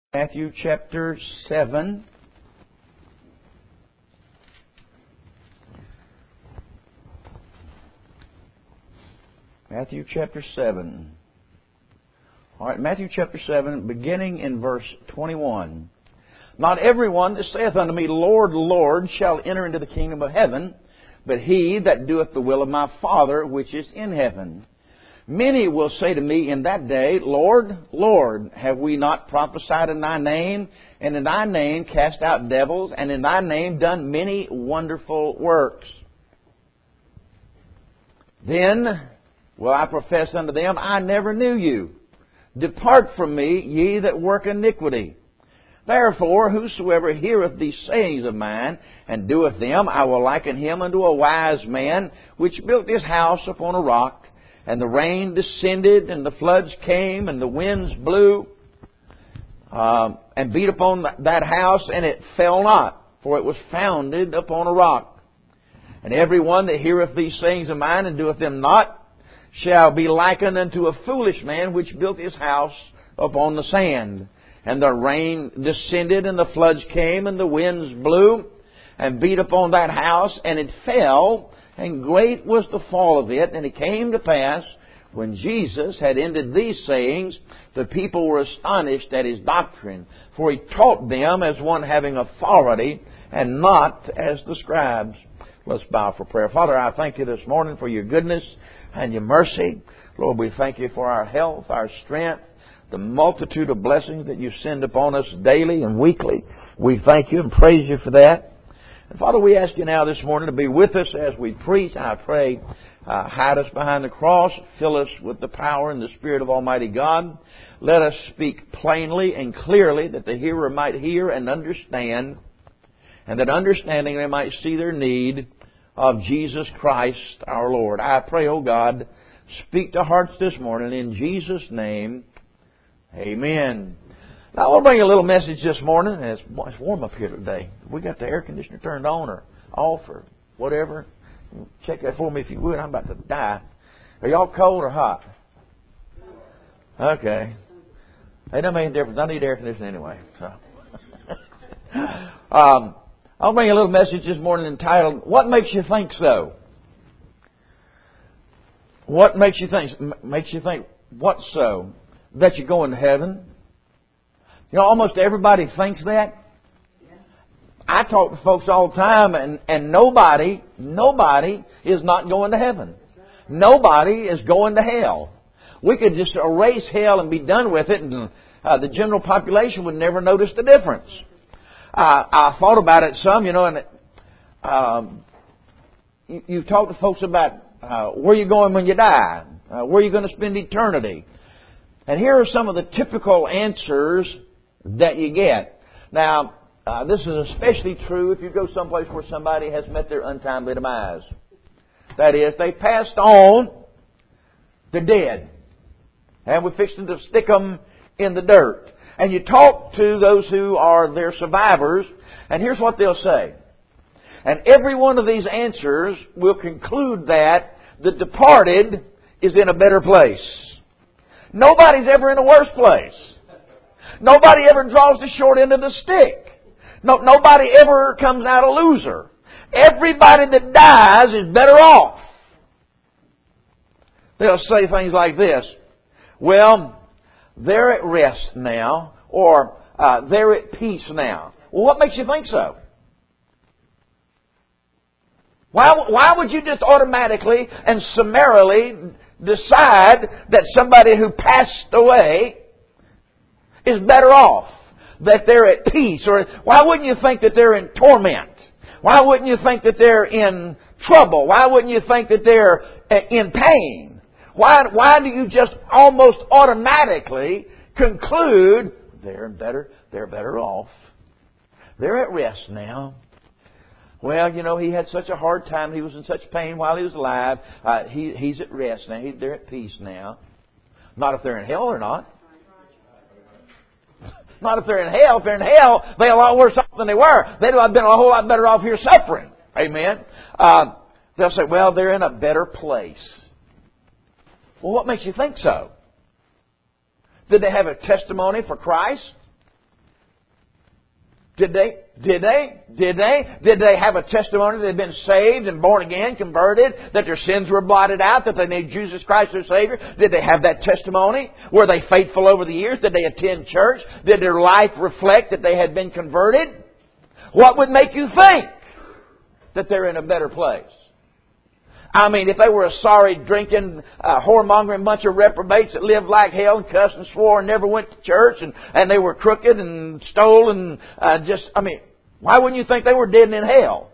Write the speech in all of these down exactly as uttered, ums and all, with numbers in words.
Matthew chapter seven. Matthew chapter seven. All right, Matthew chapter seven, beginning in verse twenty-one. Not everyone that saith unto me, Lord, Lord, shall enter into the kingdom of heaven, but he that doeth the will of my Father which is in heaven. Many will say to me in that day, Lord, Lord, have we not prophesied in Thy name, and in Thy name cast out devils, and in Thy name done many wonderful works? Then will I profess unto them, I never knew you. Depart from me, ye that work iniquity. Therefore, whosoever heareth these sayings of mine, and doeth them, I will liken him unto a wise man, which built his house upon a rock. And the rain descended, and the floods came, and the winds blew, um, and beat upon that house, and it fell not, for it was founded upon a rock. And every one that heareth these sayings of mine, and doeth them not, shall be likened unto a foolish man, which built his house upon the sand. And the rain descended, and the floods came, and the winds blew, and beat upon that house, and it fell, and great was the fall of it. And it came to pass, when Jesus had ended these sayings, the people were astonished at His doctrine. For He taught them as one having authority, and not as the scribes. Let's bow for prayer. Father, I thank You this morning for Your goodness and Your mercy. Lord, we thank You for our health, our strength, the multitude of blessings that You send upon us daily and weekly. We thank You and praise You for that. And Father, we ask You now this morning to be with us as we preach. I pray, uh, hide us behind the cross. Fill us with the power and the Spirit of Almighty God. Let us speak plainly and clearly that the hearer might hear and understand, and that understanding they might see their need of Jesus Christ our Lord. I pray, oh God, speak to hearts this morning in Jesus' name. Amen. Now, I want to bring you a little message this morning. It's, it's warm up here today. We got the air conditioner turned on or off or whatever. Check that for me if you would. I'm about to die. Are y'all cold or hot? Okay. It doesn't make any difference. I need air conditioning anyway. So, um, I'll bring you a little message this morning entitled, What Makes You Think So? What makes you think? Makes you think what so? That you're going to heaven? You know, almost everybody thinks that. I talk to folks all the time, and, and nobody, nobody is not going to heaven. Nobody is going to hell. We could just erase hell and be done with it, and uh, the general population would never notice the difference. Uh, I thought about it some, you know, and um, you, you talk to folks about uh, where you're going when you die, uh, where you're going to spend eternity. And here are some of the typical answers that you get. Now, uh, this is especially true if you go someplace where somebody has met their untimely demise. That is, they passed on, they're dead. And we're fixing to stick them in the dirt. And you talk to those who are their survivors, and here's what they'll say. And every one of these answers will conclude that the departed is in a better place. Nobody's ever in a worse place. Nobody ever draws the short end of the stick. No, nobody ever comes out a loser. Everybody that dies is better off. They'll say things like this. Well, they're at rest now, or uh, they're at peace now. Well, what makes you think so? Why, why would you just automatically and summarily decide that somebody who passed away is better off, that they're at peace? Or why wouldn't you think that they're in torment? Why wouldn't you think that they're in trouble? Why wouldn't you think that they're in pain? Why, why do you just almost automatically conclude they're better, they're better off? They're at rest now. Well, you know, he had such a hard time. He was in such pain while he was alive. Uh, he, he's at rest now. He, they're at peace now. Not if they're in hell or not. Not if they're in hell. If they're in hell, they're a lot worse off than they were. They'd have been a whole lot better off here suffering. Amen. Uh, they'll say, well, they're in a better place. Well, what makes you think so? Did they have a testimony for Christ? Did they? Did they? Did they? Did they have a testimony that they'd been saved and born again, converted, that their sins were blotted out, that they made Jesus Christ their Savior? Did they have that testimony? Were they faithful over the years? Did they attend church? Did their life reflect that they had been converted? What would make you think that they're in a better place? I mean, if they were a sorry, drinking, uh, whoremongering bunch of reprobates that lived like hell and cussed and swore and never went to church, and, and they were crooked and stole and uh, just, I mean, why wouldn't you think they were dead and in hell?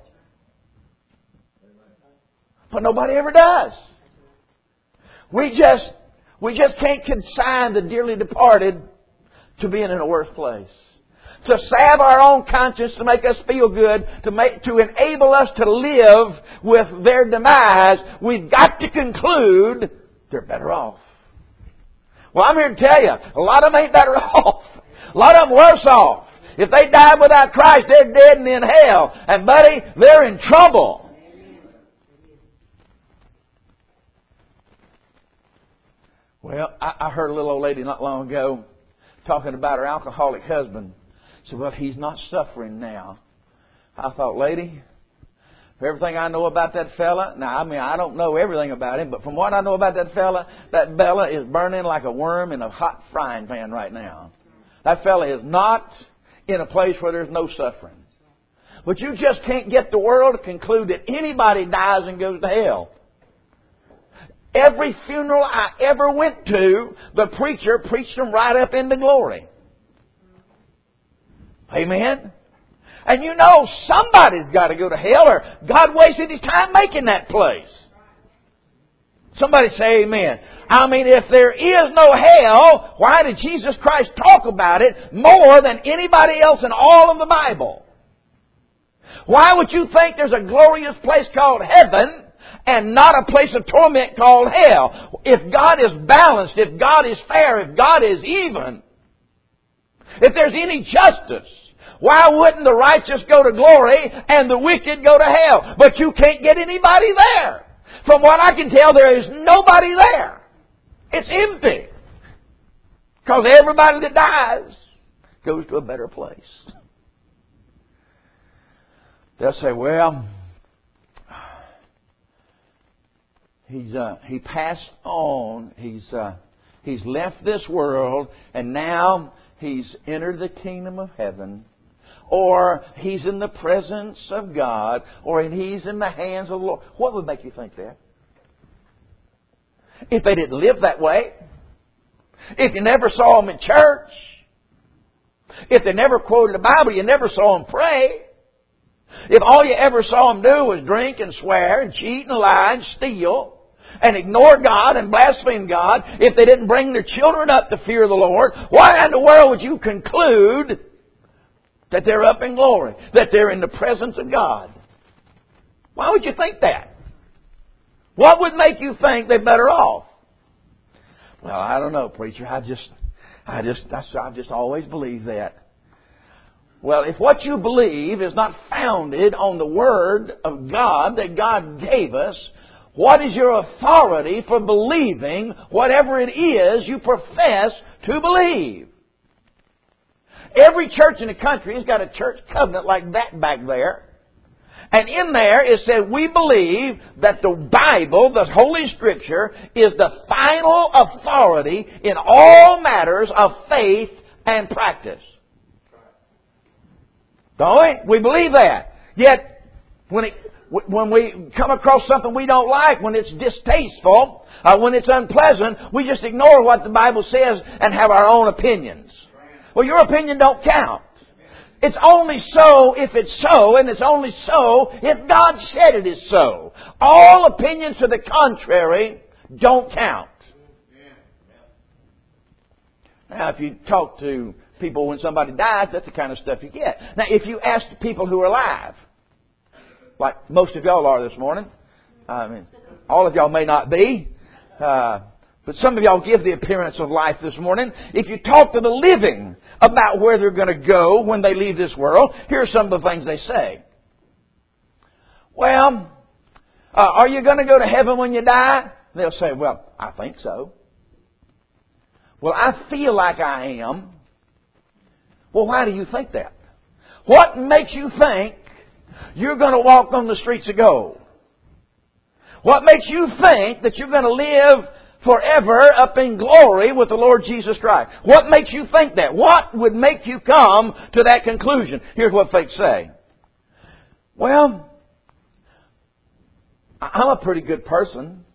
But nobody ever does. We just, we just can't consign the dearly departed to being in a worse place. To salve our own conscience, to make us feel good, to make, to enable us to live with their demise, we've got to conclude they're better off. Well, I'm here to tell you, a lot of them ain't better off. A lot of them worse off. If they died without Christ, they're dead and in hell. And buddy, they're in trouble. Well, I, I heard a little old lady not long ago talking about her alcoholic husband. So, well, he's not suffering now. I thought, lady, for everything I know about that fella, now, I mean, I don't know everything about him, but from what I know about that fella, that fella is burning like a worm in a hot frying pan right now. That fella is not in a place where there's no suffering. But you just can't get the world to conclude that anybody dies and goes to hell. Every funeral I ever went to, the preacher preached them right up into glory. Amen? And you know somebody's got to go to hell, or God wasted His time making that place. Somebody say amen. I mean, if there is no hell, why did Jesus Christ talk about it more than anybody else in all of the Bible? Why would you think there's a glorious place called heaven and not a place of torment called hell? If God is balanced, if God is fair, if God is even, if there's any justice, why wouldn't the righteous go to glory and the wicked go to hell? But you can't get anybody there. From what I can tell, there is nobody there. It's empty. Because everybody that dies goes to a better place. They'll say, well, he's uh, he passed on. He's uh, he's left this world, and now he's entered the kingdom of heaven. Or he's in the presence of God, or he's in the hands of the Lord. What would make you think that? If they didn't live that way, if you never saw them in church, if they never quoted the Bible, you never saw them pray, if all you ever saw them do was drink and swear and cheat and lie and steal and ignore God and blaspheme God, if they didn't bring their children up to fear the Lord, why in the world would you conclude that they're up in glory, that they're in the presence of God? Why would you think that? What would make you think they're better off? Well, I don't know, preacher. I just, I just, that's, I've just always believed that. Well, if what you believe is not founded on the Word of God that God gave us, what is your authority for believing whatever it is you profess to believe? Every church in the country has got a church covenant like that back there. And in there it said, we believe that the Bible, the Holy Scripture, is the final authority in all matters of faith and practice. Don't we? We believe that. Yet, when it, when we come across something we don't like, when it's distasteful, uh, when it's unpleasant, we just ignore what the Bible says and have our own opinions. Well, your opinion don't count. It's only so if it's so, and it's only so if God said it is so. All opinions to the contrary don't count. Now, if you talk to people when somebody dies, that's the kind of stuff you get. Now, if you ask the people who are alive, like most of y'all are this morning, I mean, all of y'all may not be, uh, but some of y'all give the appearance of life this morning. If you talk to the living about where they're going to go when they leave this world, here are some of the things they say. Well, uh, are you going to go to heaven when you die? They'll say, well, I think so. Well, I feel like I am. Well, why do you think that? What makes you think you're going to walk on the streets of gold? What makes you think that you're going to live forever up in glory with the Lord Jesus Christ? What makes you think that? What would make you come to that conclusion? Here's what folks say. Well, I'm a pretty good person.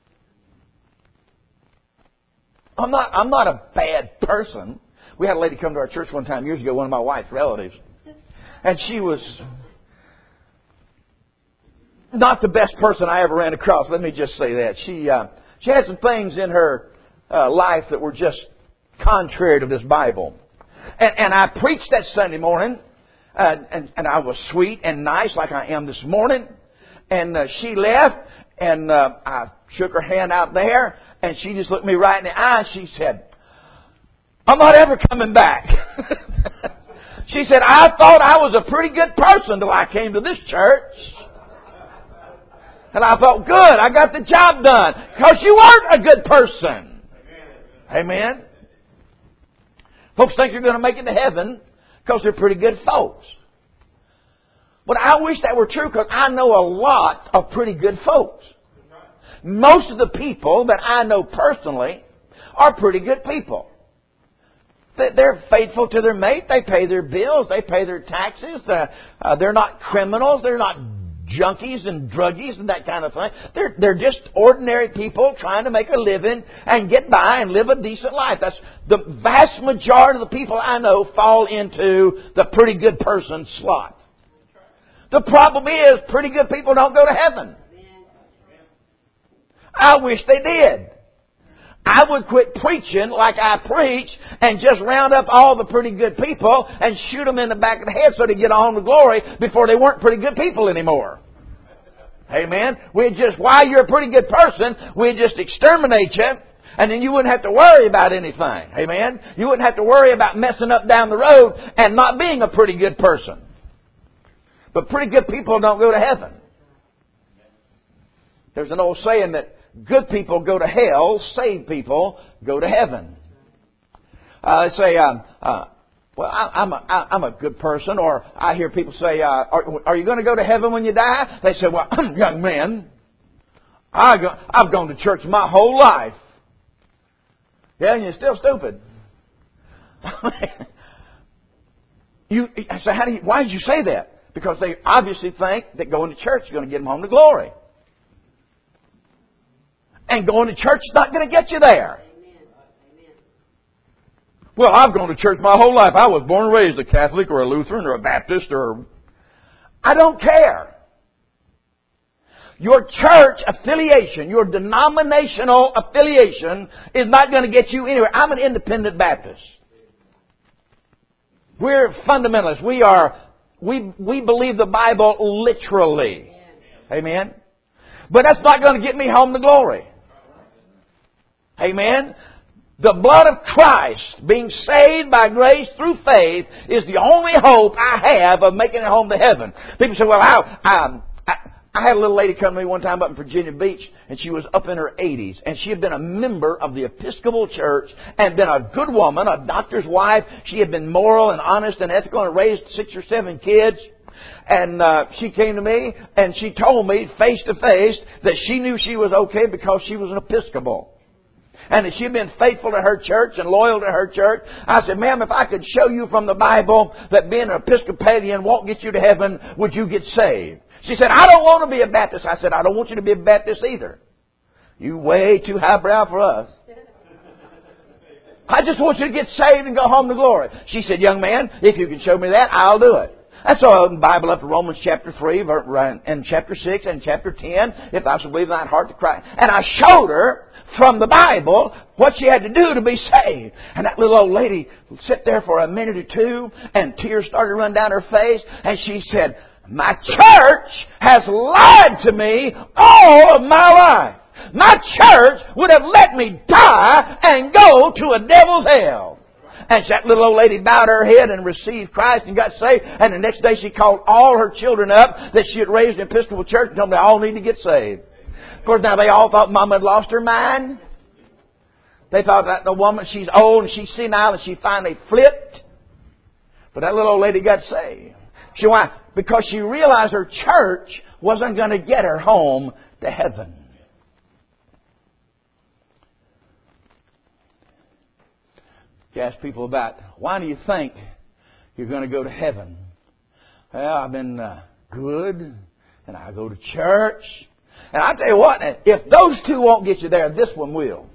I'm not, I'm not a bad person. We had a lady come to our church one time years ago, one of my wife's relatives. And she was not the best person I ever ran across. Let me just say that. She, uh, she had some things in her uh, life that were just contrary to this Bible. And, and I preached that Sunday morning, uh, and, and I was sweet and nice like I am this morning. And uh, she left, and uh, I shook her hand out there, and she just looked me right in the eye, and she said, I'm not ever coming back. She said, I thought I was a pretty good person till I came to this church. And I thought, good, I got the job done. Because you aren't a good person. Amen. Amen. Folks think you're going to make it to heaven because they're pretty good folks. But I wish that were true, because I know a lot of pretty good folks. Most of the people that I know personally are pretty good people. They're faithful to their mate. They pay their bills. They pay their taxes. Uh, uh, they're not criminals. They're not junkies and druggies and that kind of thing. They're, they're just ordinary people trying to make a living and get by and live a decent life. That's the vast majority of the people I know fall into the pretty good person slot. The problem is, pretty good people don't go to heaven. I wish they did. I would quit preaching like I preach and just round up all the pretty good people and shoot them in the back of the head so they get on to glory before they weren't pretty good people anymore. Amen. We'd just, while you're a pretty good person, we'd just exterminate you, and then you wouldn't have to worry about anything. Amen. You wouldn't have to worry about messing up down the road and not being a pretty good person. But pretty good people don't go to heaven. There's an old saying that good people go to hell, saved people go to heaven. Uh, they say, um, uh, well, I, I'm, a, I, I'm a good person. Or I hear people say, uh, are, are you going to go to heaven when you die? They say, well, young man, I go, I've gone to church my whole life. Yeah, and you're still stupid. you, I say, how do you, why did you say that? Because they obviously think that going to church is going to get them home to glory. And going to church is not going to get you there. Well, I've gone to church my whole life. I was born and raised a Catholic or a Lutheran or a Baptist or... I don't care. Your church affiliation, your denominational affiliation is not going to get you anywhere. I'm an independent Baptist. We're fundamentalists. We are... We, we believe the Bible literally. Amen. But that's not going to get me home to glory. Amen. The blood of Christ, being saved by grace through faith, is the only hope I have of making it home to heaven. People say, well, I, I, I, I had a little lady come to me one time up in Virginia Beach, and she was up in her eighties, and she had been a member of the Episcopal Church and been a good woman, a doctor's wife. She had been moral and honest and ethical and raised six or seven kids. And uh, she came to me and she told me face to face that she knew she was okay because she was an Episcopal. And that she'd been faithful to her church and loyal to her church. I said, ma'am, if I could show you from the Bible that being an Episcopalian won't get you to heaven, would you get saved? She said, I don't want to be a Baptist. I said, I don't want you to be a Baptist either. You way too highbrow for us. I just want you to get saved and go home to glory. She said, young man, if you can show me that, I'll do it. And so I opened the Bible up to Romans chapter three and chapter six and chapter ten. If thou shalt believe in thine heart to Christ. And I showed her from the Bible what she had to do to be saved. And that little old lady sat there for a minute or two and tears started to run down her face. And she said, my church has lied to me all of my life. My church would have let me die and go to a devil's hell. And that little old lady bowed her head and received Christ and got saved. And the next day she called all her children up that she had raised in the Episcopal Church and told them they all need to get saved. Of course, now they all thought Mama had lost her mind. They thought that the woman, she's old and she's senile and she finally flipped. But that little old lady got saved. She, why? Because she realized her church wasn't going to get her home to heaven. You ask people about, why do you think you're going to go to heaven? Well, I've been uh, good, and I go to church. And I tell you what, if those two won't get you there, this one will.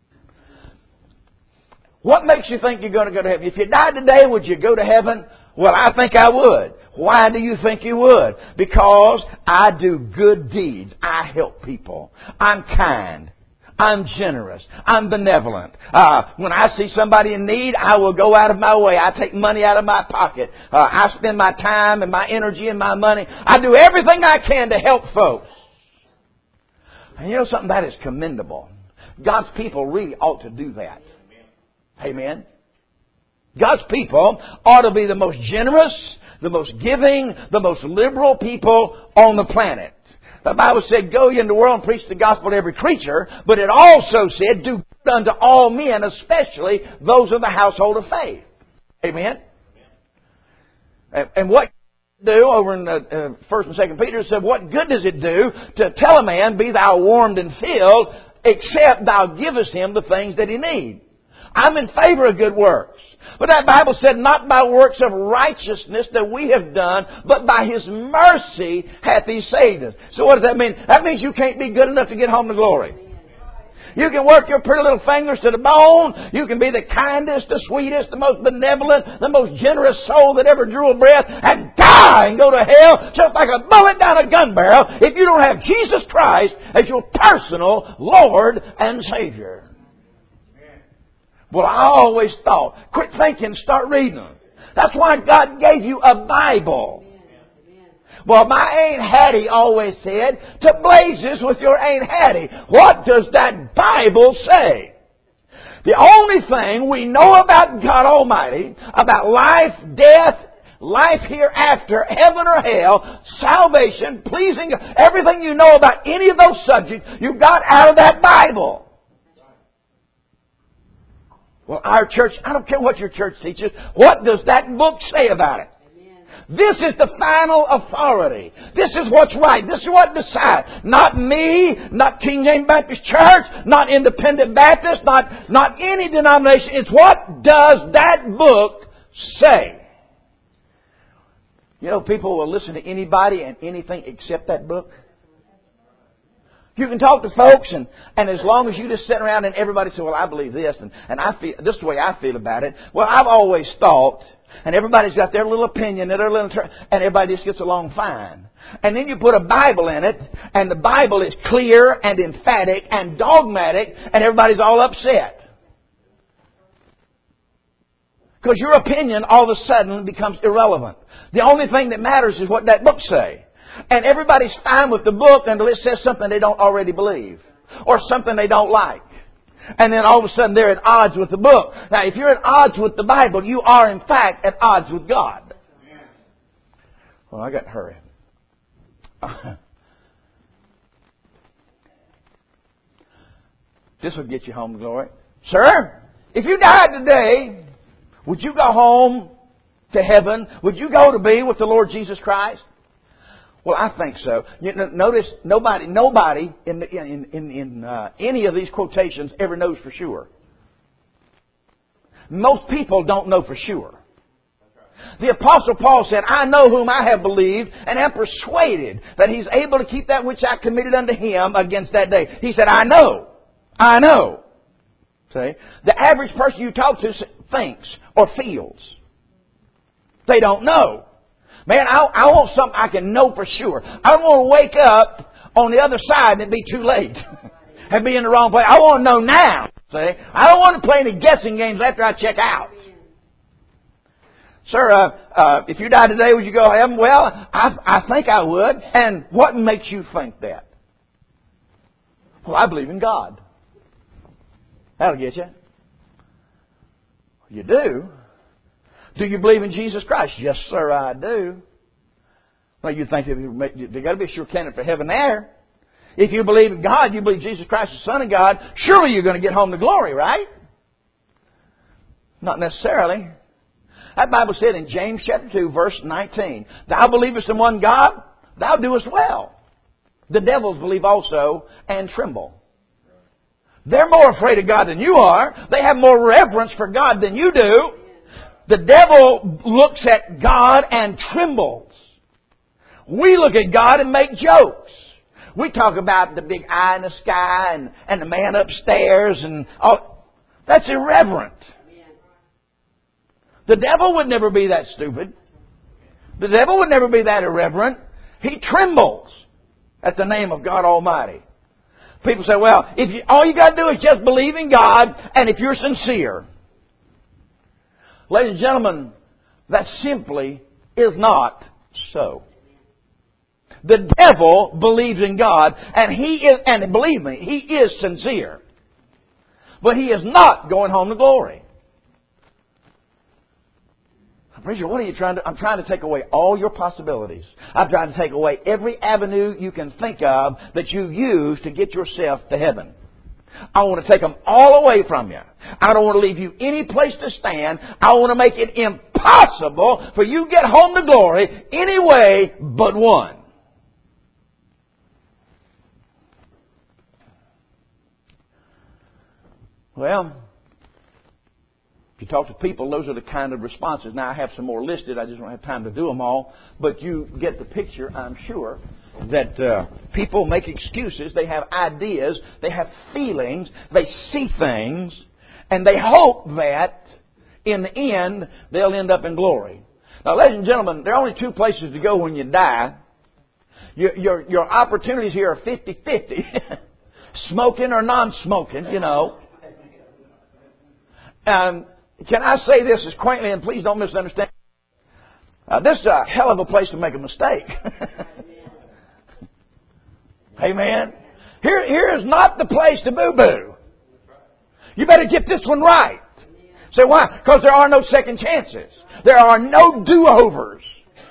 What makes you think you're going to go to heaven? If you died today, would you go to heaven? Well, I think I would. Why do you think you would? Because I do good deeds. I help people. I'm kind. I'm generous. I'm benevolent. Uh, when I see somebody in need, I will go out of my way. I take money out of my pocket. Uh, I spend my time and my energy and my money. I do everything I can to help folks. And you know something? That is commendable. God's people really ought to do that. Amen. God's people ought to be the most generous, the most giving, the most liberal people on the planet. The Bible said, go ye into the world and preach the gospel to every creature. But it also said, do good unto all men, especially those of the household of faith. Amen? And, and what do over in the uh, First and Second Peter said, what good does it do to tell a man, be thou warmed and filled, except thou givest him the things that he needs? I'm in favor of good works. But that Bible said, not by works of righteousness that we have done, but by His mercy hath He saved us. So what does that mean? That means you can't be good enough to get home to glory. You can work your pretty little fingers to the bone. You can be the kindest, the sweetest, the most benevolent, the most generous soul that ever drew a breath and die and go to hell just like a bullet down a gun barrel if you don't have Jesus Christ as your personal Lord and Savior. Well, I always thought, quit thinking, start reading. That's why God gave you a Bible. Well, my Aunt Hattie always said, to blazes with your Aunt Hattie. What does that Bible say? The only thing we know about God Almighty, about life, death, life hereafter, heaven or hell, salvation, pleasing, everything you know about any of those subjects, you got out of that Bible. Well, our church, I don't care what your church teaches, what does that book say about it? Amen. This is the final authority. This is what's right. This is what decides. Not me, not King James Baptist Church, not Independent Baptist, not, not any denomination. It's what does that book say? You know, people will listen to anybody and anything except that book. You can talk to folks, and, and as long as you just sit around and everybody says, well, I believe this, and, and I feel this is the way I feel about it. Well, I've always thought, and everybody's got their little opinion, their little, and everybody just gets along fine. And then you put a Bible in it, and the Bible is clear and emphatic and dogmatic, and everybody's all upset. Because your opinion all of a sudden becomes irrelevant. The only thing that matters is what that book says. And everybody's fine with the book until it says something they don't already believe. Or something they don't like. And then all of a sudden they're at odds with the book. Now if you're at odds with the Bible, you are in fact at odds with God. Well, I got to hurry. This will get you home to glory. Sir, if you died today, would you go home to heaven? Would you go to be with the Lord Jesus Christ? Well, I think so. You know, notice nobody, nobody in the, in in, in uh, any of these quotations ever knows for sure. Most people don't know for sure. The Apostle Paul said, "I know whom I have believed, and am persuaded that He's able to keep that which I committed unto Him against that day." He said, "I know, I know." See, the average person you talk to thinks or feels. They don't know. Man, I, I want something I can know for sure. I don't want to wake up on the other side and it be too late. And be in the wrong place. I want to know now. See? I don't want to play any guessing games after I check out. Sir, uh, uh, if you died today, would you go to heaven? Well, I, I think I would. And what makes you think that? Well, I believe in God. That'll get you. You do? Do you believe in Jesus Christ? Yes, sir, I do. Well, you think there's got to be a sure candidate for heaven there. If you believe in God, you believe Jesus Christ is the Son of God, surely you're going to get home to glory, right? Not necessarily. That Bible said in James chapter two, verse nineteen, Thou believest in one God, thou doest well. The devils believe also and tremble. They're more afraid of God than you are. They have more reverence for God than you do. The devil looks at God and trembles. We look at God and make jokes. We talk about the big eye in the sky and, and the man upstairs and all. That's irreverent. The devil would never be that stupid. The devil would never be that irreverent. He trembles at the name of God Almighty. People say, well, if you, all you got to do is just believe in God and if you're sincere. Ladies and gentlemen, that simply is not so. The devil believes in God, and he is, and believe me, he is sincere. But he is not going home to glory. Preacher, what are you trying to... I'm trying to take away all your possibilities. I'm trying to take away every avenue you can think of that you use to get yourself to heaven. I want to take them all away from you. I don't want to leave you any place to stand. I want to make it impossible for you to get home to glory any way but one. Well, if you talk to people, those are the kind of responses. Now, I have some more listed. I just don't have time to do them all. But you get the picture, I'm sure, that uh, people make excuses. They have ideas. They have feelings. They see things. And they hope that, in the end, they'll end up in glory. Now, ladies and gentlemen, there are only two places to go when you die. Your, your, your opportunities here are fifty-fifty. Smoking or non-smoking, you know. Um, can I say this as quaintly, and please don't misunderstand. Uh, this is a hell of a place to make a mistake. Amen. Here, here is not the place to boo-boo. You better get this one right. Say, why? Because there are no second chances. There are no do-overs.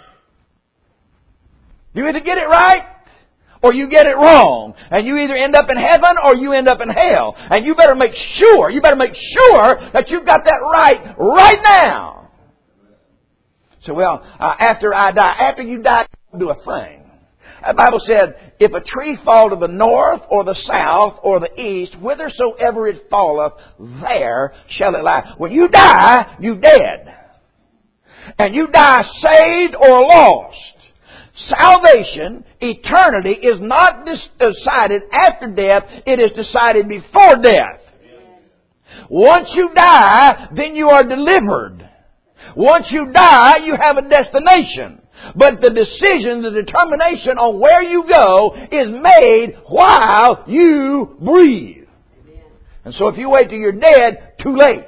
You either get it right or you get it wrong. And you either end up in heaven or you end up in hell. And you better make sure, you better make sure that you've got that right right now. So, well, uh, after I die, after you die, don't do a thing. The Bible said, if a tree fall to the north or the south or the east, whithersoever it falleth, there shall it lie. When you die, you dead. And you die saved or lost. Salvation, eternity, is not decided after death. It is decided before death. Once you die, then you are delivered. Once you die, you have a destination. But the decision, the determination on where you go is made while you breathe. And so if you wait till you're dead, too late.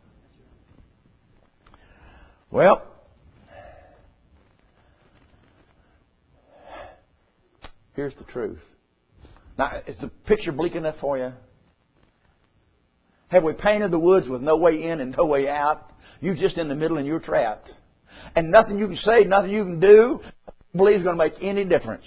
Well, here's the truth. Now, is the picture bleak enough for you? Have we painted the woods with no way in and no way out? You're just in the middle and you're trapped. And nothing you can say, nothing you can do, I believe is going to make any difference.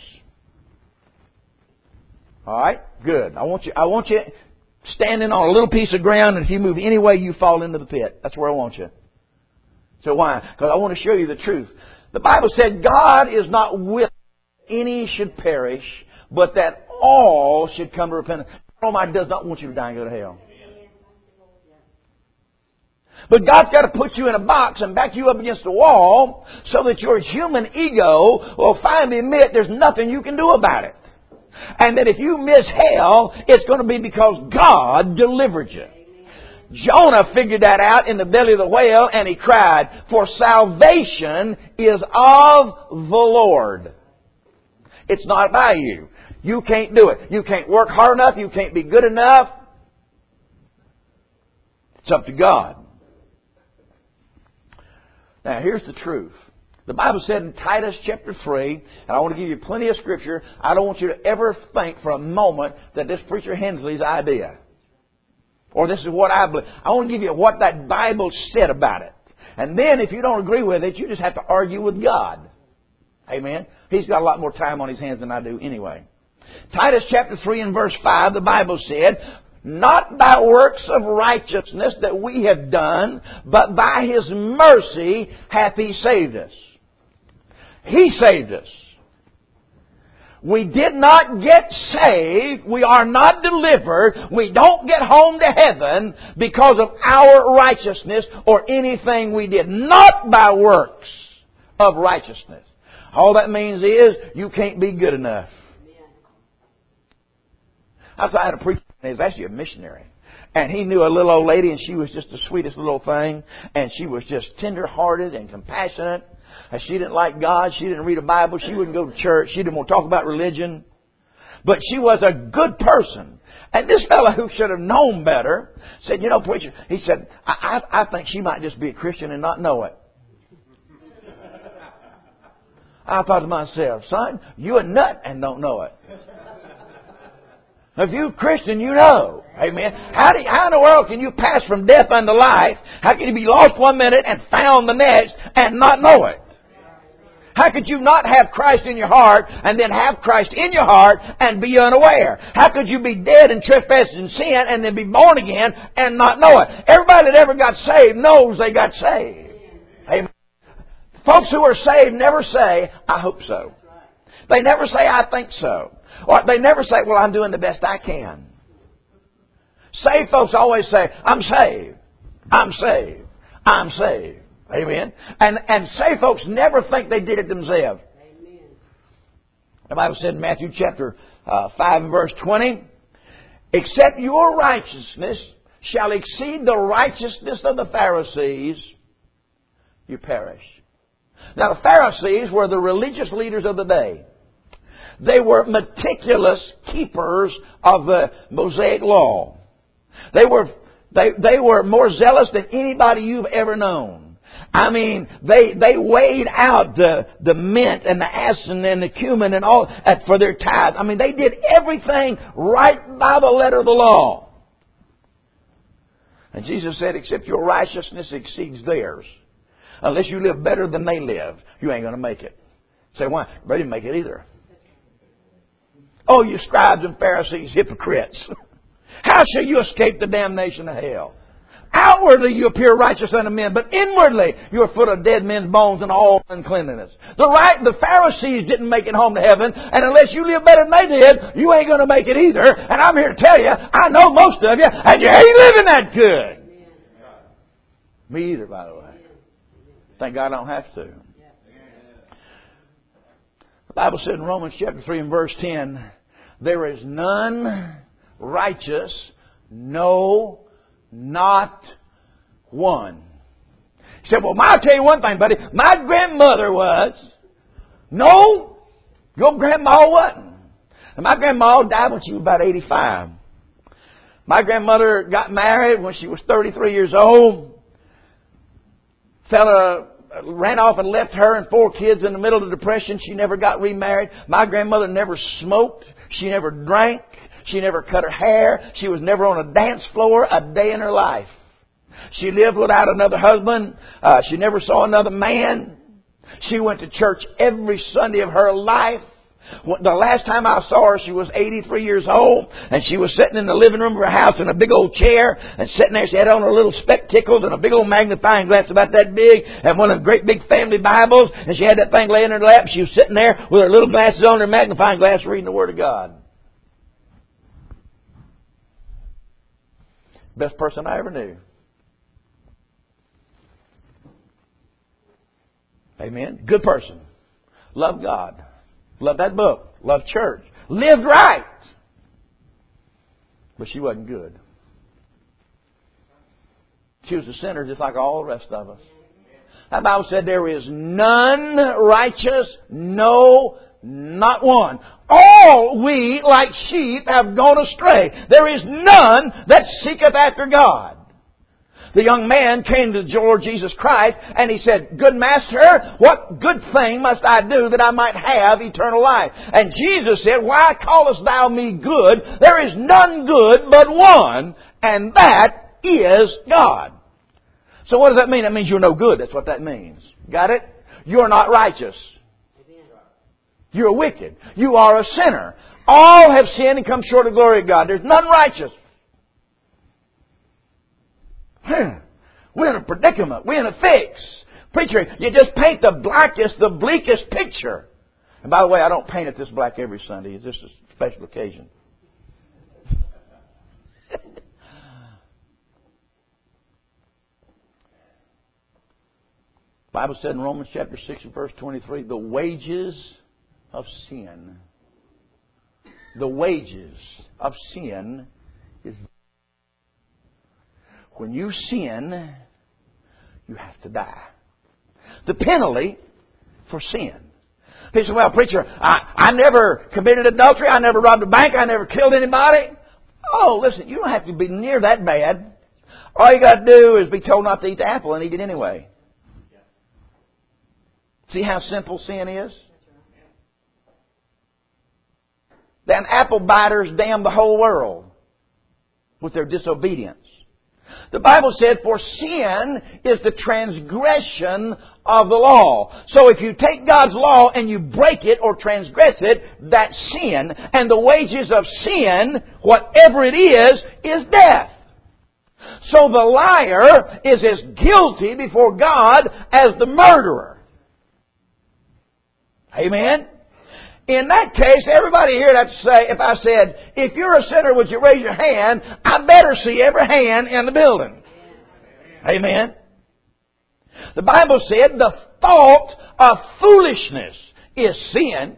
All right? Good. I want you, I want you standing on a little piece of ground, and if you move any way, you fall into the pit. That's where I want you. So why? Because I want to show you the truth. The Bible said God is not willing that any should perish, but that all should come to repentance. God Almighty does not want you to die and go to hell. But God's got to put you in a box and back you up against the wall so that your human ego will finally admit there's nothing you can do about it. And that if you miss hell, it's going to be because God delivered you. Jonah figured that out in the belly of the whale, and he cried, "For salvation is of the Lord." It's not by you. You can't do it. You can't work hard enough. You can't be good enough. It's up to God. Now, here's the truth. The Bible said in Titus chapter three, and I want to give you plenty of scripture. I don't want you to ever think for a moment that this preacher Hensley's idea, or this is what I believe. I want to give you what that Bible said about it. And then if you don't agree with it, you just have to argue with God. Amen? He's got a lot more time on his hands than I do anyway. Titus chapter three and verse five, the Bible said, not by works of righteousness that we have done, but by His mercy hath He saved us. He saved us. We did not get saved. We are not delivered. We don't get home to heaven because of our righteousness or anything we did. Not by works of righteousness. All that means is you can't be good enough. I had a preacher, he was actually a missionary. And he knew a little old lady, and she was just the sweetest little thing. And she was just tender-hearted and compassionate. And she didn't like God. She didn't read a Bible. She wouldn't go to church. She didn't want to talk about religion. But she was a good person. And this fellow who should have known better said, you know, preacher, he said, I, I, I think she might just be a Christian and not know it. I thought to myself, son, you a nut and don't know it. If you're a Christian, you know. Amen. How, do you, how in the world can you pass from death unto life? How can you be lost one minute and found the next and not know it? How could you not have Christ in your heart and then have Christ in your heart and be unaware? How could you be dead in trespasses and sin and then be born again and not know it? Everybody that ever got saved knows they got saved. Amen. Folks who are saved never say, I hope so. They never say, I think so. Or they never say, well, I'm doing the best I can. Saved folks always say, I'm saved. I'm saved. I'm saved. Amen. And and saved folks never think they did it themselves. Amen. The Bible said in Matthew chapter uh, five and verse twenty, except your righteousness shall exceed the righteousness of the Pharisees, you perish. Now the Pharisees were the religious leaders of the day. They were meticulous keepers of the Mosaic law. They were they they were more zealous than anybody you've ever known. I mean, they they weighed out the the mint and the aspen and the cumin and all that for their tithe. I mean, they did everything right by the letter of the law. And Jesus said, except your righteousness exceeds theirs. Unless you live better than they live, you ain't going to make it. Say, why? They didn't make it either. Oh, you scribes and Pharisees, hypocrites. How shall you escape the damnation of hell? Outwardly you appear righteous unto men, but inwardly you are full of dead men's bones and all uncleanness. The right, the Pharisees didn't make it home to heaven, and unless you live better than they did, you ain't going to make it either. And I'm here to tell you, I know most of you, and you ain't living that good. Me either, by the way. Thank God I don't have to. The Bible said in Romans chapter three and verse ten, there is none righteous, no, not one. He said, well, I'll tell you one thing, buddy. My grandmother was. No, your grandma wasn't. And my grandma died when she was about eighty-five. My grandmother got married when she was thirty-three years old. Fella ran off and left her and four kids in the middle of the Depression. She never got remarried. My grandmother never smoked. She never drank. She never cut her hair. She was never on a dance floor a day in her life. She lived without another husband. Uh, she never saw another man. She went to church every Sunday of her life. The last time I saw her, she was eighty-three years old, and she was sitting in the living room of her house in a big old chair, and sitting there, she had on her little spectacles and a big old magnifying glass about that big, and one of them great big family Bibles, and she had that thing laying in her lap. She was sitting there with her little glasses on, her magnifying glass, reading the Word of God. Best person I ever knew. Amen. Good person. Loved God. Loved that book. Loved church. Lived right. But she wasn't good. She was a sinner just like all the rest of us. That Bible said there is none righteous, no, not one. All we, like sheep, have gone astray. There is none that seeketh after God. The young man came to the Lord Jesus Christ and he said, Good Master, what good thing must I do that I might have eternal life? And Jesus said, Why callest thou me good? There is none good but one, and that is God. So what does that mean? That means you're no good. That's what that means. Got it? You're not righteous. You're wicked. You are a sinner. All have sinned and come short of the glory of God. There's none righteous. We're in a predicament. We're in a fix. Preacher, you just paint the blackest, the bleakest picture. And by the way, I don't paint it this black every Sunday. It's just a special occasion. The Bible said in Romans chapter six and verse twenty-three, the wages of sin. The wages of sin is when you sin, you have to die. The penalty for sin. People say, well, preacher, I, I never committed adultery. I never robbed a bank. I never killed anybody. Oh, listen, you don't have to be near that bad. All you got to do is be told not to eat the apple and eat it anyway. See how simple sin is? Then apple biters damn the whole world with their disobedience. The Bible said, for sin is the transgression of the law. So if you take God's law and you break it or transgress it, that's sin. And the wages of sin, whatever it is, is death. So the liar is as guilty before God as the murderer. Amen? In that case, everybody here would have to say, if I said, if you're a sinner, would you raise your hand? I better see every hand in the building. Amen? The Bible said the fault of foolishness is sin.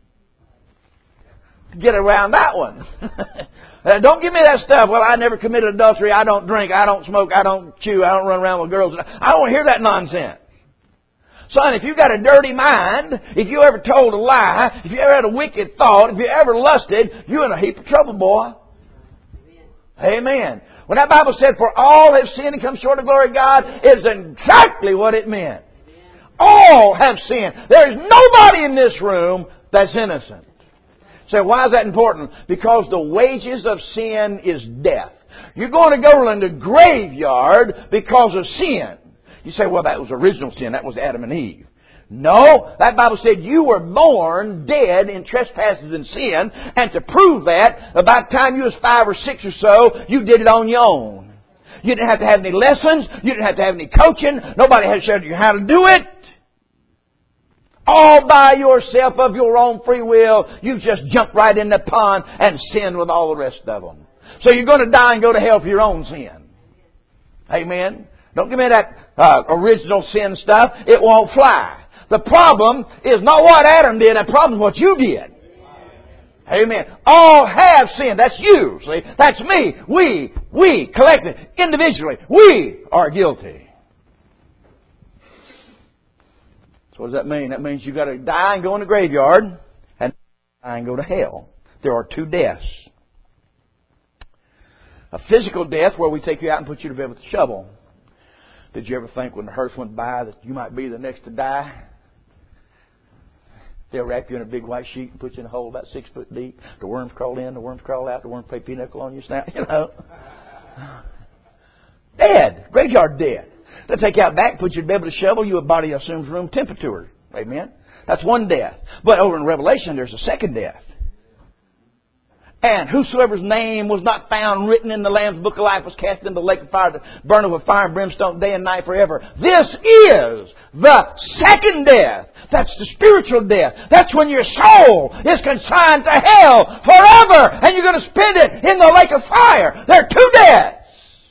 Get around that one. Don't give me that stuff. Well, I never committed adultery. I don't drink. I don't smoke. I don't chew. I don't run around with girls. I don't want to hear that nonsense. Son, if you got a dirty mind, if you ever told a lie, if you ever had a wicked thought, if you ever lusted, you're in a heap of trouble, boy. Amen. Amen. When that Bible said, for all have sinned and come short of the glory of God, it's exactly what it meant. Amen. All have sinned. There's nobody in this room that's innocent. So why is that important? Because the wages of sin is death. You're going to go in the graveyard because of sin. You say, well, that was original sin. That was Adam and Eve. No, that Bible said you were born dead in trespasses and sin. And to prove that, about the time you was five or six or so, you did it on your own. You didn't have to have any lessons. You didn't have to have any coaching. Nobody had to show you how to do it. All by yourself of your own free will, you just jumped right in the pond and sinned with all the rest of them. So you're going to die and go to hell for your own sin. Amen. Don't give me that uh, original sin stuff. It won't fly. The problem is not what Adam did. The problem is what you did. Amen. All have sinned. That's you. See, that's me. We, we, collectively, individually, we are guilty. So what does that mean? That means you've got to die and go in the graveyard, and die and go to hell. There are two deaths. A physical death where we take you out and put you to bed with a shovel. Did you ever think when the hearse went by that you might be the next to die? They'll wrap you in a big white sheet and put you in a hole about six foot deep. The worms crawl in, the worms crawl out, the worms play pinochle on your snout, you know. Dead. Graveyard dead. They'll take you out back, put you to bed with a shovel, your body assumes room temperature. Amen? That's one death. But over in Revelation, there's a second death. And whosoever's name was not found written in the Lamb's Book of Life was cast into the lake of fire to burn with fire and brimstone day and night forever. This is the second death. That's the spiritual death. That's when your soul is consigned to hell forever. And you're going to spend it in the lake of fire. There are two deaths.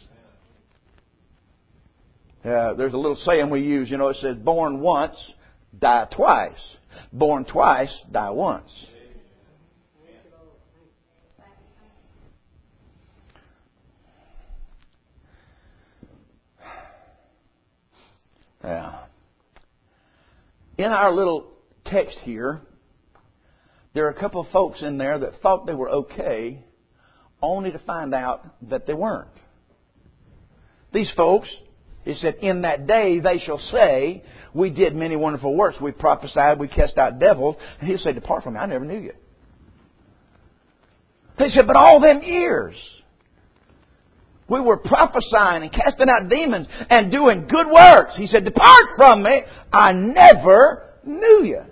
Uh, there's a little saying we use, you know, it says, born once, die twice. Born twice, die once. Yeah. In our little text here, there are a couple of folks in there that thought they were okay, only to find out that they weren't. These folks, it said, in that day they shall say, we did many wonderful works. We prophesied, we cast out devils. And he'll say, depart from me, I never knew you. They said, but all them years, we were prophesying and casting out demons and doing good works. He said, depart from me, I never knew you.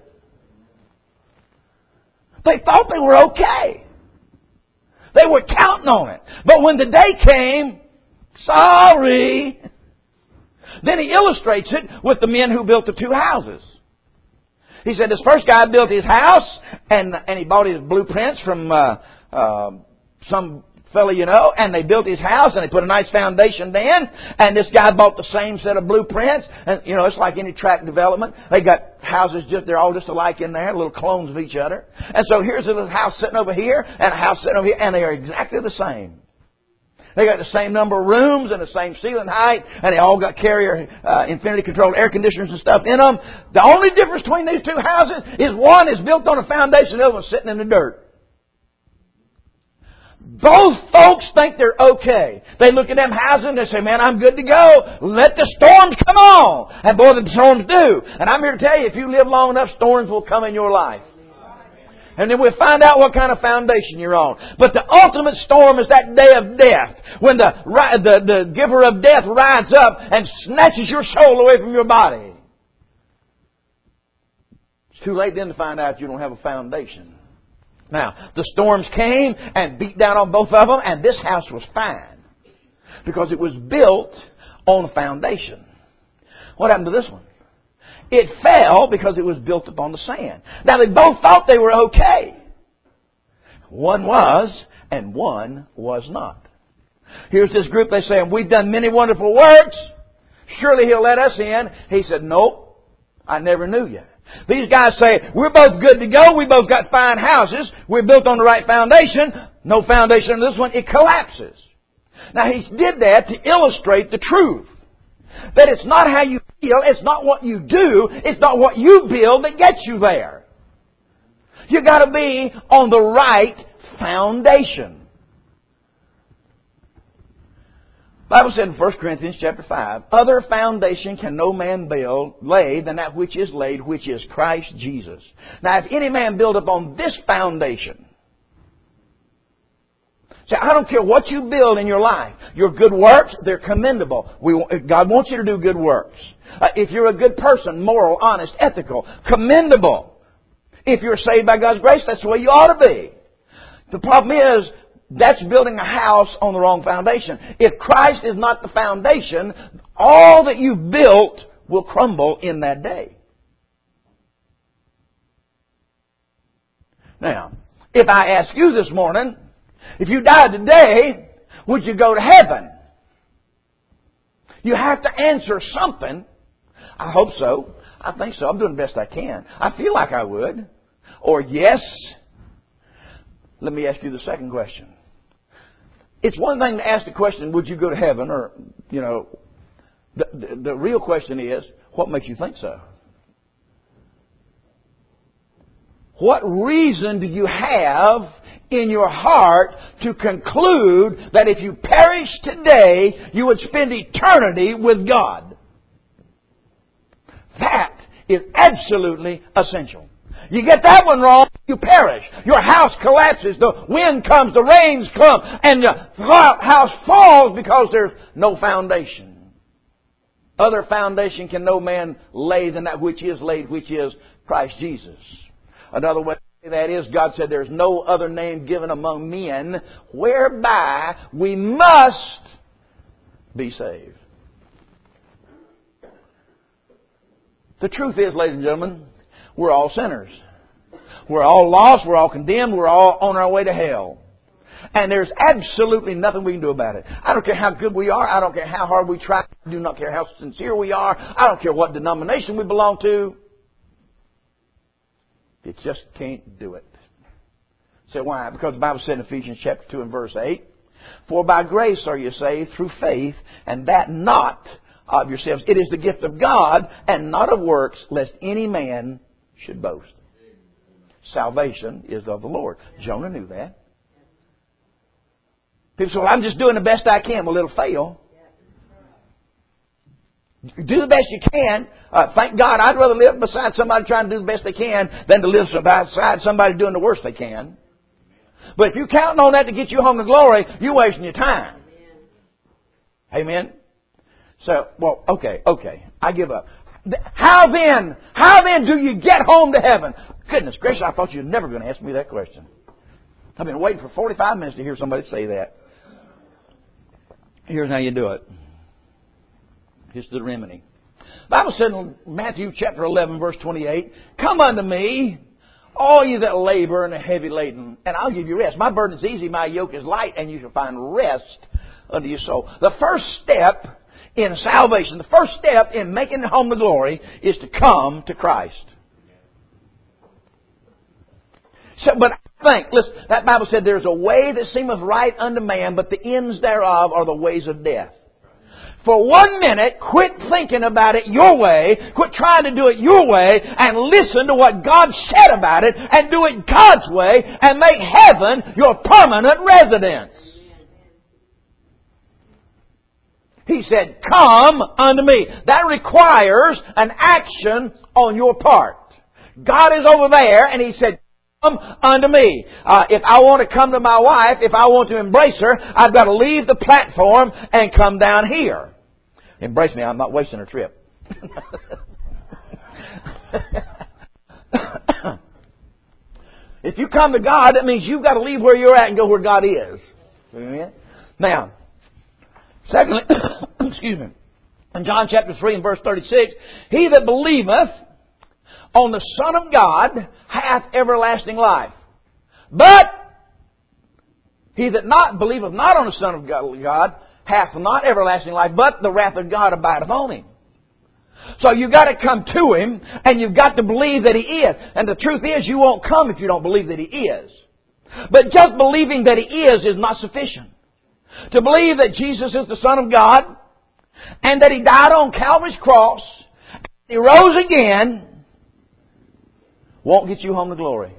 They thought they were okay. They were counting on it. But when the day came, Sorry. Then he illustrates it with the men who built the two houses. He said this first guy built his house, and and he bought his blueprints from uh, uh, some fella, you know, and they built his house, and they put a nice foundation down, and this guy bought the same set of blueprints, and, you know, it's like any tract development. They got houses, just they're all just alike in there, little clones of each other. And so here's a little house sitting over here, and a house sitting over here, and they are exactly the same. They got the same number of rooms and the same ceiling height, and they all got carrier, uh, infinity controlled air conditioners and stuff in them. The only difference between these two houses is one is built on a foundation, the other one's sitting in the dirt. Both folks think they're okay. They look at them houses and they say, man, I'm good to go. Let the storms come on. And boy, the storms do. And I'm here to tell you, if you live long enough, storms will come in your life. And then we'll find out what kind of foundation you're on. But the ultimate storm is that day of death. When the, the, the giver of death rides up and snatches your soul away from your body. It's too late then to find out you don't have a foundation. Now, the storms came and beat down on both of them, and this house was fine. Because it was built on a foundation. What happened to this one? It fell because it was built upon the sand. Now, they both thought they were okay. One was, and one was not. Here's this group, they say, we've done many wonderful works. Surely He'll let us in. He said, nope, I never knew you. These guys say, we're both good to go. We both got fine houses. We're built on the right foundation. No foundation on this one. It collapses. Now, He did that to illustrate the truth. That it's not how you feel. It's not what you do. It's not what you build that gets you there. You've got to be on the right foundation. The Bible said in First Corinthians chapter five, other foundation can no man build, lay than that which is laid, which is Christ Jesus. Now, if any man build upon this foundation, say, I don't care what you build in your life. Your good works, they're commendable. We, God wants you to do good works. Uh, if you're a good person, moral, honest, ethical, commendable. If you're saved by God's grace, that's the way you ought to be. The problem is, that's building a house on the wrong foundation. If Christ is not the foundation, all that you've built will crumble in that day. Now, if I ask you this morning, if you died today, would you go to heaven? You have to answer something. I hope so. I think so. I'm doing the best I can. I feel like I would. Or yes. Let me ask you the second question. It's one thing to ask the question, would you go to heaven? Or, you know, the, the, the real question is, what makes you think so? What reason do you have in your heart to conclude that if you perish today, you would spend eternity with God? That is absolutely essential. You get that one wrong, you perish. Your house collapses, the wind comes, the rains come, and the house falls because there's no foundation. Other foundation can no man lay than that which is laid, which is Christ Jesus. Another way to say that is, God said there's no other name given among men whereby we must be saved. The truth is, ladies and gentlemen, we're all sinners. We're all lost. We're all condemned. We're all on our way to hell. And there's absolutely nothing we can do about it. I don't care how good we are. I don't care how hard we try. I do not care how sincere we are. I don't care what denomination we belong to. You just can't do it. So why? Because the Bible said in Ephesians chapter two and verse eight, for by grace are you saved through faith, and that not of yourselves. It is the gift of God, and not of works, lest any man should boast. Salvation is of the Lord. Jonah knew that. People say, well, I'm just doing the best I can. Well, it'll fail. Do the best you can. Uh, thank God, I'd rather live beside somebody trying to do the best they can than to live beside somebody doing the worst they can. But if you're counting on that to get you home to glory, you're wasting your time. Amen? So, well, okay, okay. I give up. How then, how then do you get home to heaven? Goodness gracious, I thought you were never going to ask me that question. I've been waiting for forty-five minutes to hear somebody say that. Here's how you do it. Here's the remedy. The Bible said in Matthew chapter eleven, verse twenty-eight, "Come unto me, all you that labor and are heavy laden, and I'll give you rest. My burden is easy, my yoke is light, and you shall find rest unto your soul." The first step in salvation, the first step in making it home to glory, is to come to Christ. So, but I think, listen, that Bible said, "There's a way that seemeth right unto man, but the ends thereof are the ways of death." For one minute, quit thinking about it your way, quit trying to do it your way, and listen to what God said about it, and do it God's way, and make heaven your permanent residence. He said, "Come unto me." That requires an action on your part. God is over there, and He said, "Come unto me." Uh, if I want to come to my wife, if I want to embrace her, I've got to leave the platform and come down here. Embrace me, I'm not wasting a trip. If you come to God, that means you've got to leave where you're at and go where God is. Amen? Now, secondly, excuse me, in John chapter three and verse thirty-six, "He that believeth on the Son of God hath everlasting life. But he that not believeth not on the Son of God hath not everlasting life, but the wrath of God abideth on him." So you've got to come to Him, and you've got to believe that He is. And the truth is, you won't come if you don't believe that He is. But just believing that He is is not sufficient. To believe that Jesus is the Son of God, and that He died on Calvary's cross, and He rose again, won't get you home to glory.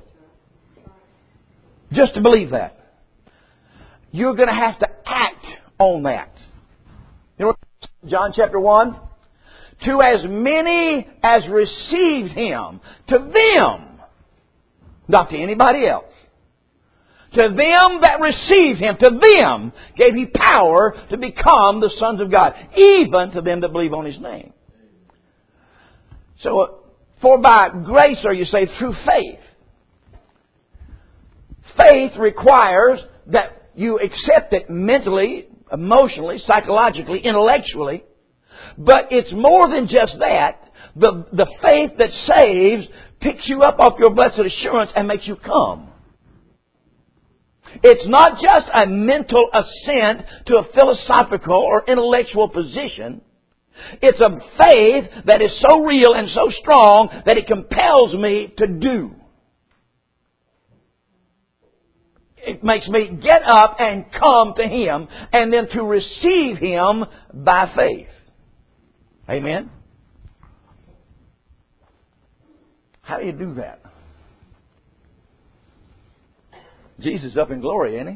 Just to believe that. You're going to have to act on that. You know, John chapter one, "To as many as received Him, to them," not to anybody else, "to them that received Him, to them gave He power to become the sons of God, even to them that believe on His name." So, for by grace are you saved through faith. Faith requires that you accept it mentally, emotionally, psychologically, intellectually. But it's more than just that. The, the faith that saves picks you up off your blessed assurance and makes you come. It's not just a mental assent to a philosophical or intellectual position. It's a faith that is so real and so strong that it compels me to do. It makes me get up and come to Him, and then to receive Him by faith. Amen? How do you do that? Jesus is up in glory, isn't He?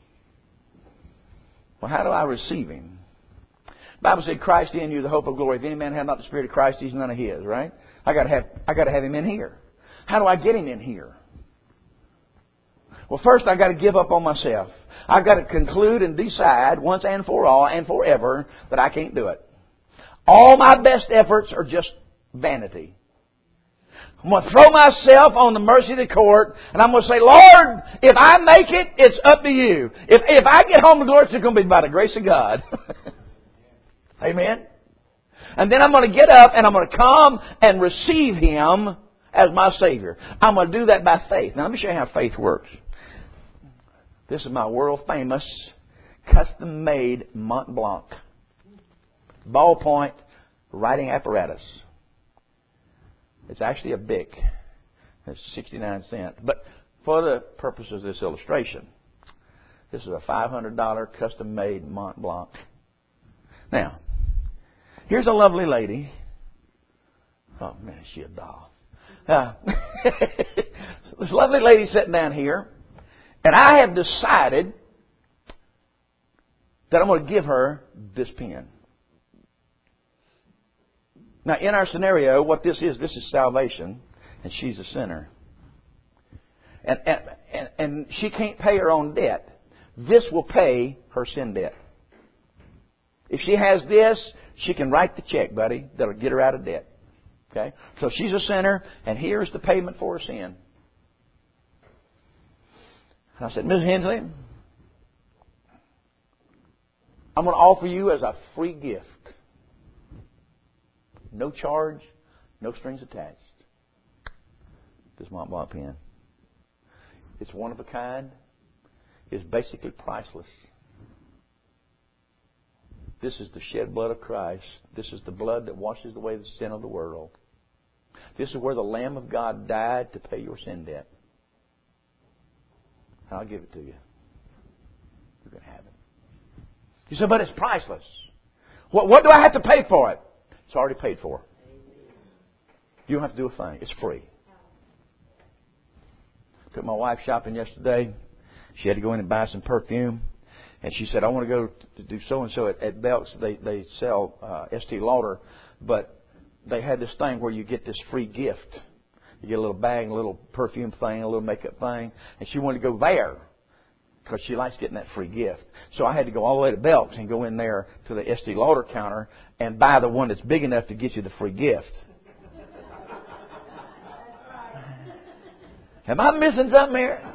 Well, how do I receive Him? The Bible said, "Christ in you, the hope of glory. If any man have not the Spirit of Christ, he's none of His." Right? I got to have, I got to have Him in here. How do I get Him in here? Well, first I've got to give up on myself. I've got to conclude and decide once and for all and forever that I can't do it. All my best efforts are just vanity. I'm going to throw myself on the mercy of the court, and I'm going to say, "Lord, if I make it, it's up to You. If, if I get home to glory, it's going to be by the grace of God." Amen? And then I'm going to get up and I'm going to come and receive Him as my Savior. I'm going to do that by faith. Now let me show you how faith works. This is my world famous custom made Mont Blanc ballpoint writing apparatus. It's actually a Bic. It's sixty-nine cents. But for the purpose of this illustration, this is a five hundred dollars custom made Mont Blanc. Now, here's a lovely lady. Oh man, is she a doll? Uh, this lovely lady sitting down here, and I have decided that I'm going to give her this pen. Now, in our scenario, what this is, this is salvation, and she's a sinner. And, and, and, and she can't pay her own debt. This will pay her sin debt. If she has this, she can write the check, buddy. That'll get her out of debt. Okay? So she's a sinner, and here's the payment for her sin. And I said, "Miss Hensley, I'm going to offer you as a free gift. No charge, no strings attached. This Mont Blanc pen. It's one of a kind. It's basically priceless. This is the shed blood of Christ. This is the blood that washes away the sin of the world. This is where the Lamb of God died to pay your sin debt. And I'll give it to you. You can have it. You say, but it's priceless. What, what do I have to pay for it? It's already paid for. You don't have to do a thing. It's free. Took my wife shopping yesterday. She had to go in and buy some perfume. And she said, I want to go to do so-and-so at, at Belk's. They, they sell uh, Estee Lauder. But they had this thing where you get this free gift. You get a little bag, a little perfume thing, a little makeup thing. And she wanted to go there because she likes getting that free gift. So I had to go all the way to Belk's and go in there to the Estee Lauder counter and buy the one that's big enough to get you the free gift. Am I missing something here?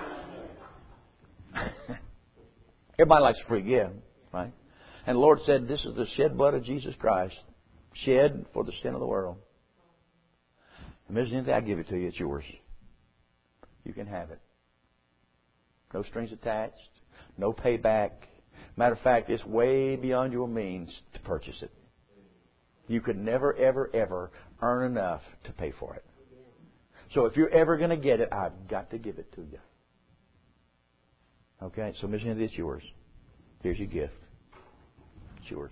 Everybody likes a free gift, right? And the Lord said, this is the shed blood of Jesus Christ, shed for the sin of the world. And Missus Lindsay, I give it to you. It's yours. You can have it. No strings attached. No payback. Matter of fact, it's way beyond your means to purchase it. You could never, ever, ever earn enough to pay for it. So if you're ever going to get it, I've got to give it to you. Okay, so Missus Lindsay, it's yours. Here's your gift. It's yours.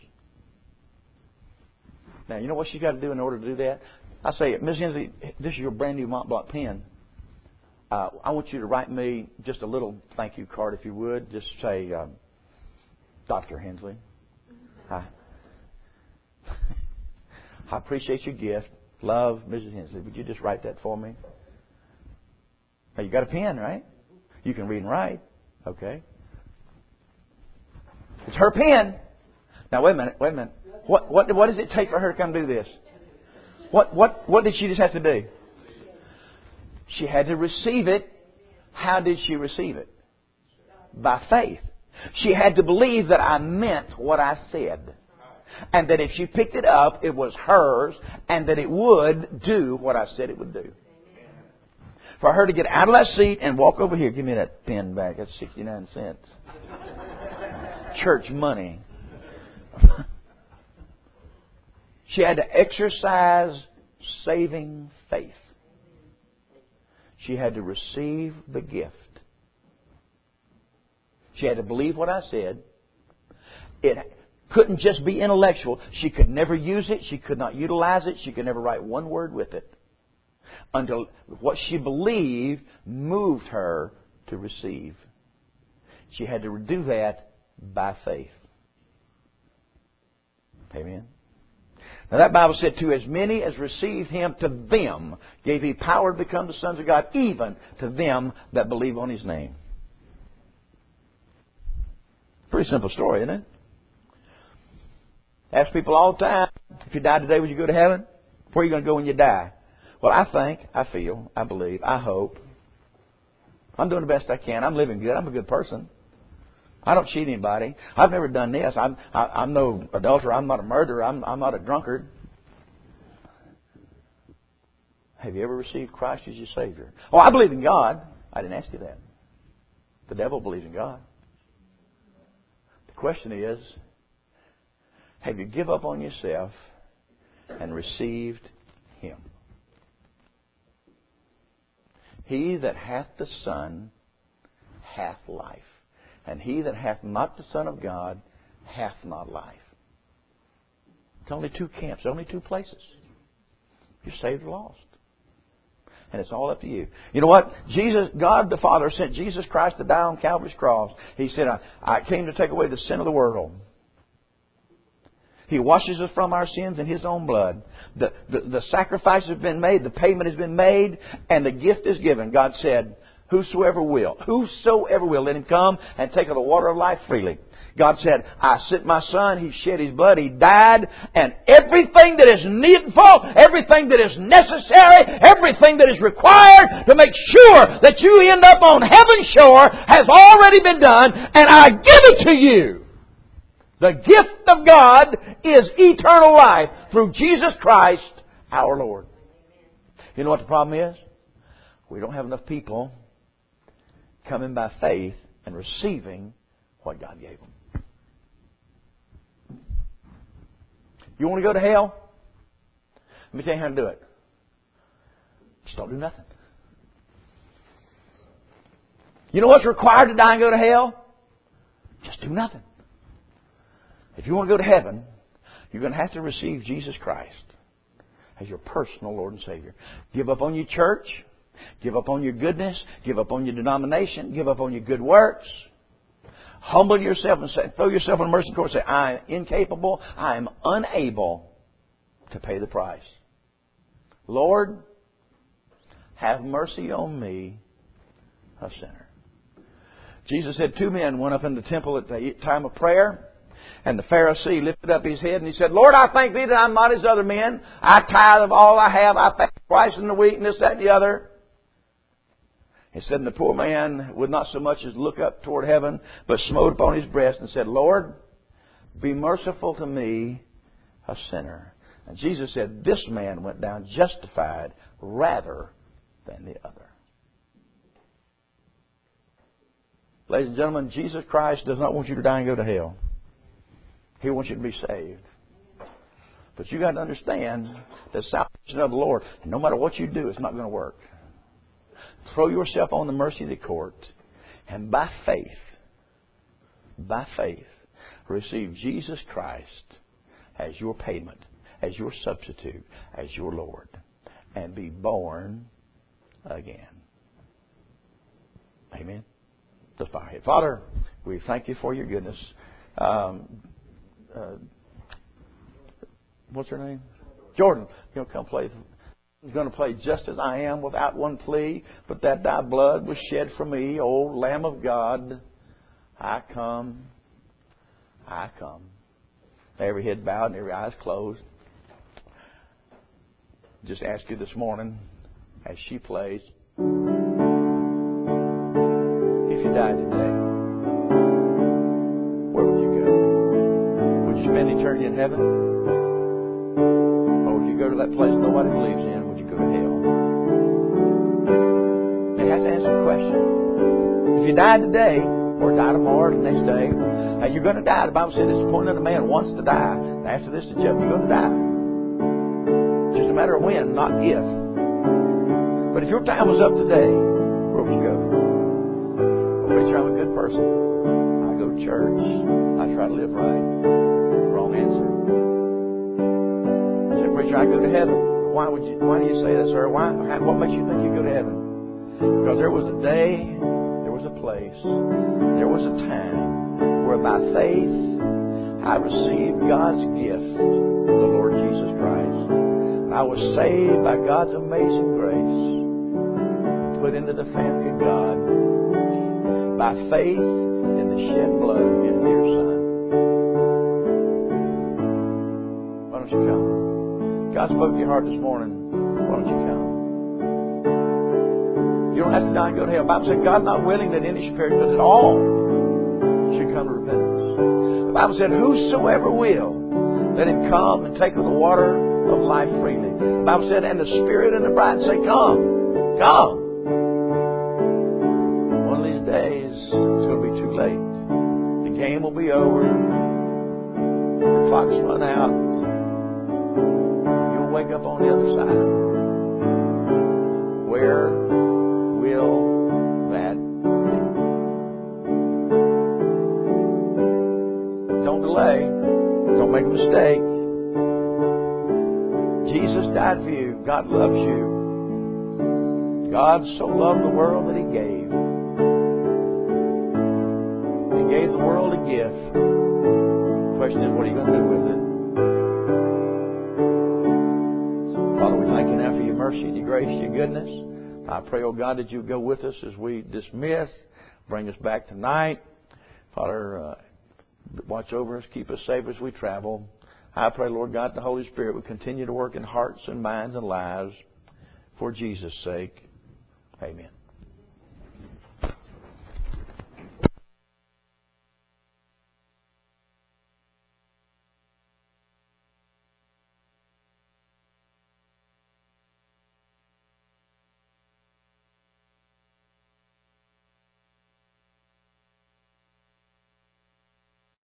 Now, you know what she's got to do in order to do that? I say, Missus Lindsay, this is your brand new Mont Blanc pen. Uh, I want you to write me just a little thank you card, if you would. Just say, um, Doctor Hensley, I, I appreciate your gift. Love, Missus Hensley. Would you just write that for me? Now, you got a pen, right? You can read and write. Okay. It's her pen. Now, wait a minute. Wait a minute. What what what does it take for her to come do this? What what what did she just have to do? She had to receive it. How did she receive it? By faith. She had to believe that I meant what I said. And that if she picked it up, it was hers, and that it would do what I said it would do. For her to get out of that seat and walk over here, give me that pen back. That's sixty-nine cents. Church money. She had to exercise saving faith. She had to receive the gift. She had to believe what I said. It couldn't just be intellectual. She could never use it. She could not utilize it. She could never write one word with it. Until what she believed moved her to receive. She had to do that by faith. Amen. Now that Bible said, to as many as received Him, to them gave He power to become the sons of God, even to them that believe on His name. Pretty simple story, isn't it? Ask people all the time, if you died today, would you go to heaven? Where are you going to go when you die? Well, I think, I feel, I believe, I hope. I'm doing the best I can. I'm living good. I'm a good person. I don't cheat anybody. I've never done this. I'm, I, I'm no adulterer. I'm not a murderer. I'm, I'm not a drunkard. Have you ever received Christ as your Savior? Oh, I believe in God. I didn't ask you that. The devil believes in God. The question is, have you give up on yourself and received Him? He that hath the Son hath life. And he that hath not the Son of God hath not life. It's only two camps, only two places. You're saved or lost. And it's all up to you. You know what? Jesus, God the Father sent Jesus Christ to die on Calvary's cross. He said, I, I came to take away the sin of the world. He washes us from our sins in His own blood. The, the, the sacrifice has been made. The payment has been made. And the gift is given. God said, whosoever will, whosoever will, let him come and take of the water of life freely. God said, I sent my Son, He shed His blood, He died, and everything that is needful, everything that is necessary, everything that is required to make sure that you end up on heaven's shore has already been done, and I give it to you. The gift of God is eternal life through Jesus Christ our Lord. You know what the problem is? We don't have enough people coming by faith and receiving what God gave them. You want to go to hell? Let me tell you how to do it. Just don't do nothing. You know what's required to die and go to hell? Just do nothing. If you want to go to heaven, you're going to have to receive Jesus Christ as your personal Lord and Savior. Give up on your church. Give up on your goodness. Give up on your denomination. Give up on your good works. Humble yourself and say, throw yourself on the mercy court and say, I am incapable. I am unable to pay the price. Lord, have mercy on me, a sinner. Jesus said two men went up in the temple at the time of prayer. And the Pharisee lifted up his head and he said, Lord, I thank Thee that I'm not as other men. I tithe of all I have. I fast twice in the week and this, that, and the other. He said, and the poor man would not so much as look up toward heaven, but smote upon his breast and said, Lord, be merciful to me, a sinner. And Jesus said, this man went down justified rather than the other. Ladies and gentlemen, Jesus Christ does not want you to die and go to hell. He wants you to be saved. But you got to understand the salvation of the Lord. And no matter what you do, it's not going to work. Throw yourself on the mercy of the court. And by faith, by faith, receive Jesus Christ as your payment, as your substitute, as your Lord. And be born again. Amen. Let's bow our head. Father, we thank You for Your goodness. Um, uh, what's her name? Jordan. He'll come play. He's going to play Just As I Am without one plea, but that Thy blood was shed for me, O Lamb of God. I come. I come. Every head bowed and every eyes closed. Just ask you this morning, as she plays, if you died today, where would you go? Would you spend eternity in heaven? Or would you go to that place nobody believes in? Would you go to hell? You have to answer the question. If you died today, or die tomorrow, or the next day, and you're going to die. The Bible said it's appointed a man wants to die. And after this, the judgment, you're going to die. Just a matter of when, not if. But if your time was up today, where would you go? Well, preacher, I'm a good person. I go to church. I try to live right. Wrong answer. I said, preacher, I go to heaven. Why would you? Why do you say that, sir? Why? What makes you think you go to heaven? Because there was a day, there was a place, there was a time where by faith I received God's gift, the Lord Jesus Christ. I was saved by God's amazing grace, put into the family of God by faith in the shed blood of His dear Son. Why don't you come? God spoke to your heart this morning. Why don't you come? You don't have to die and go to hell. The Bible said God not willing that any should perish, but that all should come to repentance. The Bible said, whosoever will, let him come and take of the water of life freely. The Bible said, and the Spirit and the bride say, come, come. One of these days, it's going to be too late. The game will be over. The clock's run out. You'll wake up on the other side. Where will that be? Don't delay. Don't make a mistake. Jesus died for you. God loves you. God so loved the world that He gave. He gave the world a gift. The question is, what are you going to do with it? Father, we thank You now for Your mercy and Your grace, Your goodness. I pray, oh God, that You go with us as we dismiss. Bring us back tonight. Father, uh, watch over us. Keep us safe as we travel. I pray, Lord God, the Holy Spirit would continue to work in hearts and minds and lives for Jesus' sake. Amen.